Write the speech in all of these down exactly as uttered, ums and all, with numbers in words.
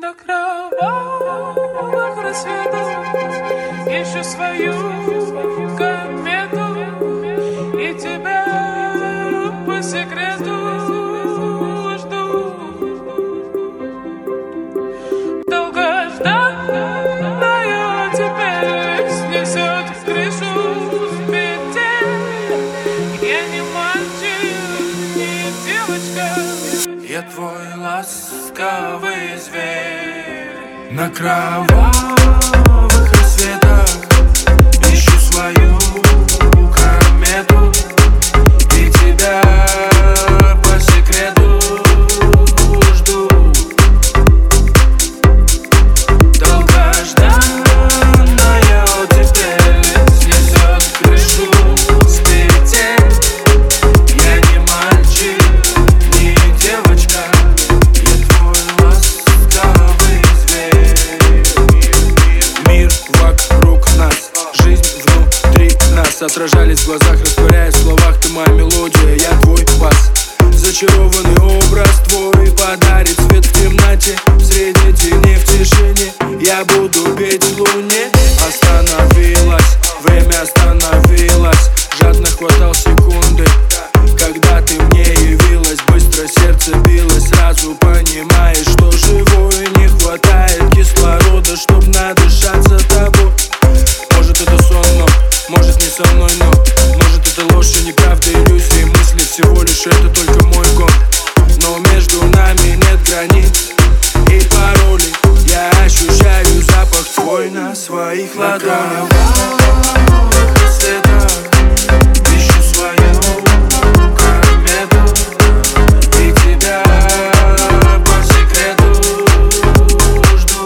На кровавых рассветах ищу свою комету и тебя по секрету жду. Долгожданная теперь снесет крышу с петель. Я не мальчик, не девочка, я твой ласковый зверь. На кровавых рассветах ищу свою комету и тебя по секрету жду. Долгожданная теперь снесет крышу с петель. Я не мальчик, не девочка, я твой ласковый зверь. Мир вокруг нас, жизнь внутри нас, отражались в глазах, растворяясь в словах. Ты моя мелодия, я твой бас. Зачарованный образ твой подарит свет в темноте. Среди теней, в тишине я буду петь в луне. Остановилась, время остановилось. Жадно хватал секунды, когда ты мне явилась. Быстро сердце билось, сразу понимаешь, что живое. Не хватает кислорода, чтоб надышаться тобой. Может это сон, но может не со мной, но может это ложь и неправда, иллюзии, мысли всего лишь это только мой гон. Но между нами нет границ и паролей. Я ощущаю запах твой на своих ладонях. Ищу свою комету и тебя по секрету жду.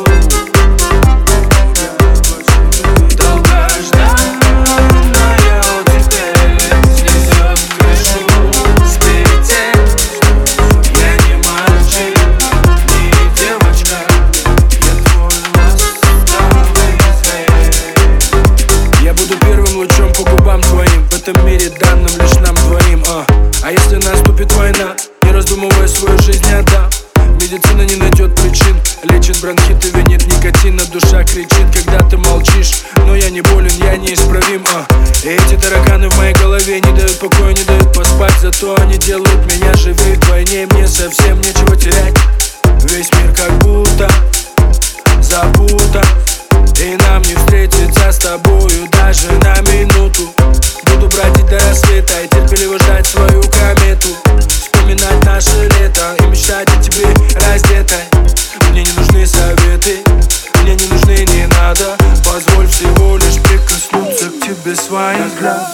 Долгожданная теперь снесет крышу с петель. Я не мальчик, не девочка, я твой ласковый зверь. Я буду первым лучом по губам твоим в этом мире, данным лишь нам двоим. А, а если наступит война, не раздумывая, свою жизнь отдам. Медицина не найдет причин, лечит бронхиты, винит никотин. Душа кричит, когда ты молчишь, но я не болен, я неисправим. А, и эти тараканы в моей голове не дают покоя, не дают поспать. Зато они делают меня живее вдвойне. Мне совсем нечего терять. Весь мир как будто запутан, и нам не встретиться с тобою даже на минуту. Буду бродить до рассвета и терпеливо ждать свою комету. Вспоминать наше лето и мечтать о тебе раздетой. Мне не нужны советы, мне не нужны, не надо. Позволь всего лишь прикоснуться к тебе своим взглядом.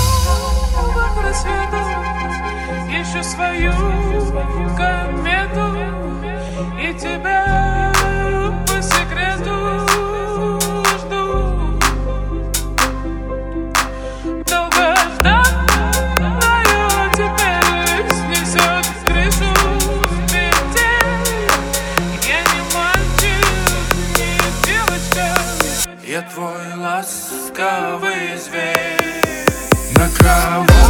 Ищу свою комету и тебя по секрету жду. Долгожданная теперь снесет крышу с петель. Я не мальчик, не девочка, я твой ласковый зверь. На кровать